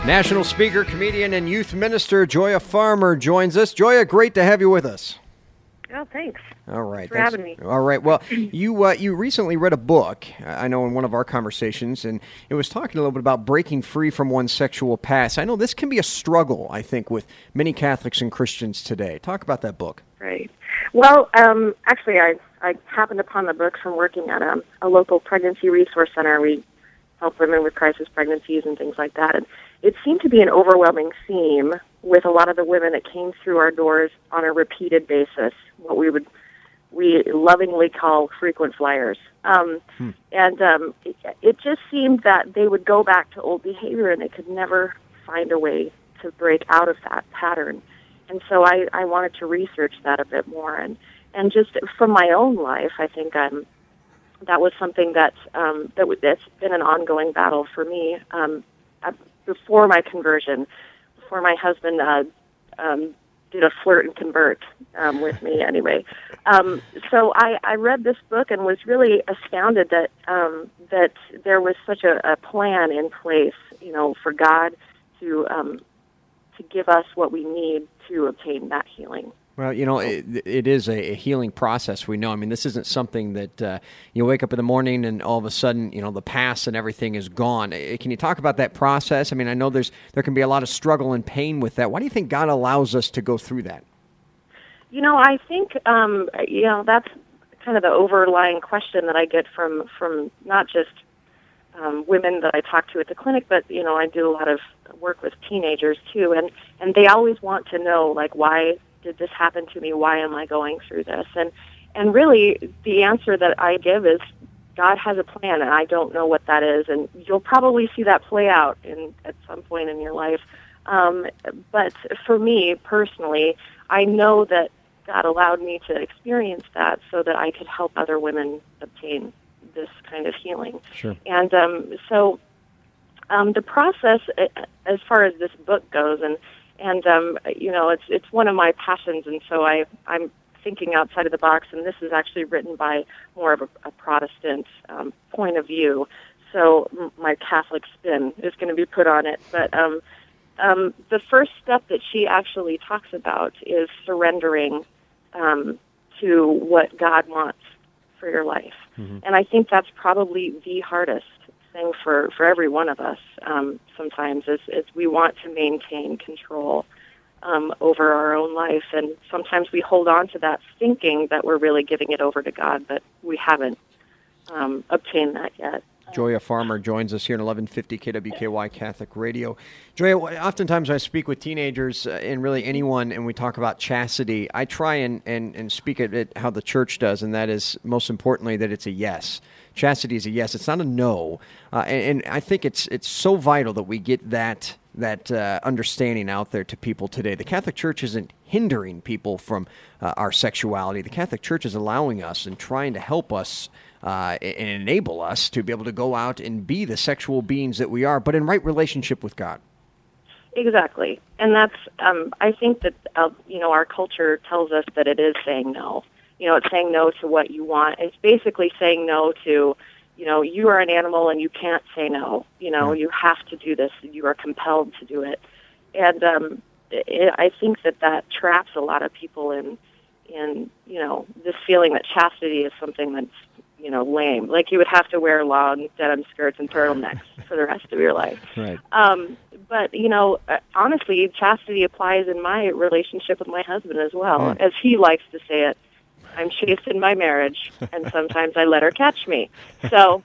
National speaker, comedian, and youth minister Joya Farmer joins us. Joya, great to have you with us. Oh, thanks. All right. Thanks for having me. All right. Well, you recently read a book, I know, in one of our conversations, and it was talking a little bit about breaking free from one's sexual past. I know this can be a struggle, I think, with many Catholics and Christians today. Talk about that book. Right. Well, actually, I happened upon the book from working at a local pregnancy resource center. We help women with crisis pregnancies and things like that. And it seemed to be an overwhelming theme with a lot of the women that came through our doors on a repeated basis, what we lovingly call frequent flyers. And it just seemed that they would go back to old behavior and they could never find a way to break out of that pattern. And so I wanted to research that a bit more. And just from my own life, I think that was something that's been an ongoing battle for me. Before my conversion, before my husband did a flirt and convert with me anyway. So I read this book and was really astounded that there was such a plan in place, for God to give us what we need to obtain that healing. Well, it is a healing process, we know. I mean, this isn't something that you wake up in the morning and all of a sudden, the past and everything is gone. Can you talk about that process? I mean, I know there can be a lot of struggle and pain with that. Why do you think God allows us to go through that? I think, that's kind of the overlying question that I get from not just women that I talk to at the clinic, but, I do a lot of work with teenagers too, and they always want to know, like, why did this happen to me? Why am I going through this? And really, the answer that I give is God has a plan, and I don't know what that is. And you'll probably see that play out at some point in your life. But for me personally, I know that God allowed me to experience that so that I could help other women obtain this kind of healing. Sure. And so the process, as far as this book goes, and it's one of my passions, and so I'm thinking outside of the box, and this is actually written by more of a Protestant point of view, so my Catholic spin is going to be put on it. But the first step that she actually talks about is surrendering to what God wants for your life. Mm-hmm. And I think that's probably the hardest thing for every one of us sometimes is we want to maintain control over our own life, and sometimes we hold on to that thinking that we're really giving it over to God, but we haven't obtained that yet. Joya Farmer joins us here at 1150 KWKY Catholic Radio. Joya, oftentimes I speak with teenagers and really anyone, and we talk about chastity. I try and speak at it how the church does, and that is, most importantly, that it's a yes. Chastity is a yes. It's not a no. And I think it's so vital that we get that understanding out there to people today. The Catholic Church isn't hindering people from our sexuality. The Catholic Church is allowing us and trying to help us and enable us to be able to go out and be the sexual beings that we are, but in right relationship with God. Exactly. And that's, I think that, our culture tells us that it is saying no. It's saying no to what you want. It's basically saying no to, you are an animal and you can't say no. You have to do this. You are compelled to do it. And I think that traps a lot of people in this feeling that chastity is something that's, lame. Like you would have to wear long denim skirts and turtlenecks for the rest of your life. Right. But, honestly, chastity applies in my relationship with my husband as well. As he likes to say it, I'm chaste in my marriage, and sometimes I let her catch me. So,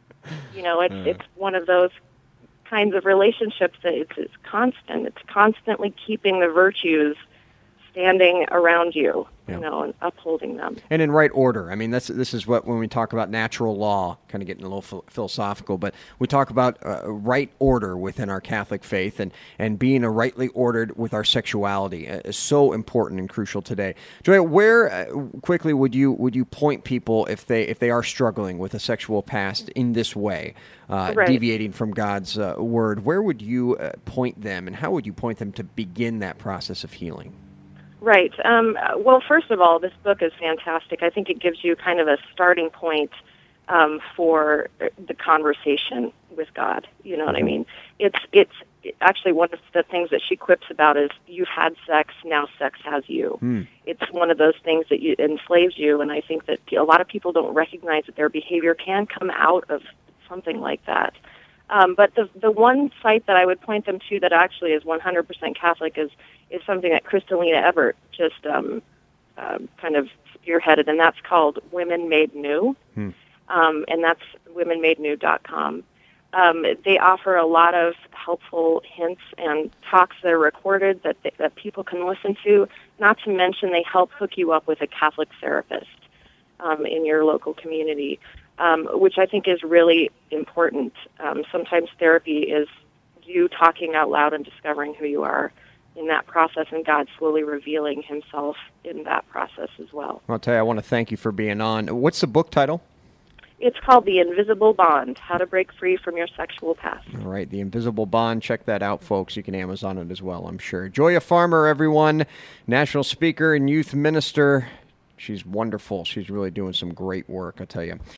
it's one of those kinds of relationships that it's constant. It's constantly keeping the virtues standing around you, and upholding them. And in right order. I mean, this is what, when we talk about natural law, kind of getting a little philosophical, but we talk about right order within our Catholic faith, and being a rightly ordered with our sexuality is so important and crucial today. Joya, where quickly would you point people if they are struggling with a sexual past in this way, deviating from God's word? Where would you point them, and how would you point them to begin that process of healing? Right. Well, first of all, this book is fantastic. I think it gives you kind of a starting point for the conversation with God. You know what I mean? It's actually one of the things that she quips about is, you've had sex, now sex has you. It's one of those things that enslaves you, and I think that a lot of people don't recognize that their behavior can come out of something like that. But the one site that I would point them to that actually is 100% Catholic is something that Kristalina Everett just kind of spearheaded, and that's called Women Made New, and that's womenmadenew.com. They offer a lot of helpful hints and talks that are recorded that people can listen to. Not to mention, they help hook you up with a Catholic therapist in your local community, which I think is really important. Sometimes therapy is you talking out loud and discovering who you are in that process, and God slowly revealing himself in that process as well. I'll tell you, I want to thank you for being on. What's the book title? It's called The Invisible Bond, How to Break Free from Your Sexual Past. All right, The Invisible Bond. Check that out, folks. You can Amazon it as well, I'm sure. Joya Farmer, everyone, national speaker and youth minister. She's wonderful. She's really doing some great work, I tell you.